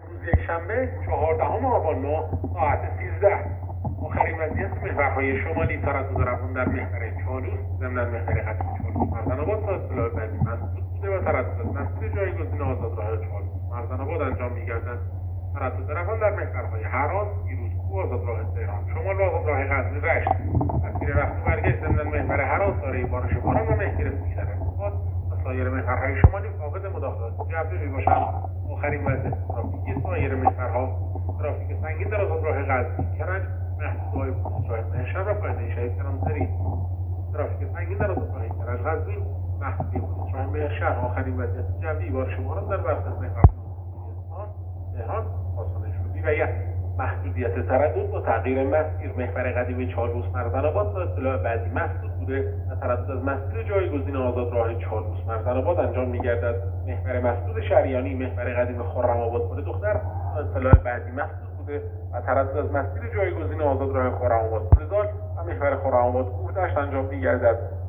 روز یکشنبه 14 آبان ماه ساعت 13. آخرین وضعیت محورهای شمالی تردد روان در محور چالوس ضمن محور قدیم چالوس مردان‌آباد تا اطلاع بعدی مسدود بوده و تردد از مسیر جایگزین آزادراه چالوس مردان‌آباد انجام می‌گردد. تردد روان در محورهای هرات، پیروزکوه، آزادراه تهران شمال و آزادراه غزنی رشت. مسیر رفت و برگشت ضمن محور هرات دارای بارش باران و مهگیر سویی در ارتفاع و سایر محورهای شمالی فاقد مداخلات جوی میباشد. آخرین وضعیت ترافیکی سایر محورها ترافیک سنگین در آزادراه غزنی کرج محدودهای راه مهشر و پایانه شهید کلانتری. ترافیک سنگین در آزادراه کرج غزنی محدودی راه مهشر. آخرین وضعیت جوی بارش باران در برخی از محورهای تهران آسان شهودی و محدودیت تردد با تغییر مسیر محور قدیم چالوس مردان‌آباد تا اطلاع بعدی مسدود بوده و تردد از مسیر جایگزین آزادراه چالوس مردان‌آباد انجام می‌گردد. محور مسدود شریانی محور قدیم خرم‌آباد پل دختر تا اطلاع بعدی مسدود بوده و تردد از مسیر جایگزین آزادراه خرم‌آباد پل زال و محور خرم‌آباد کوهدشت انجام می‌گردد.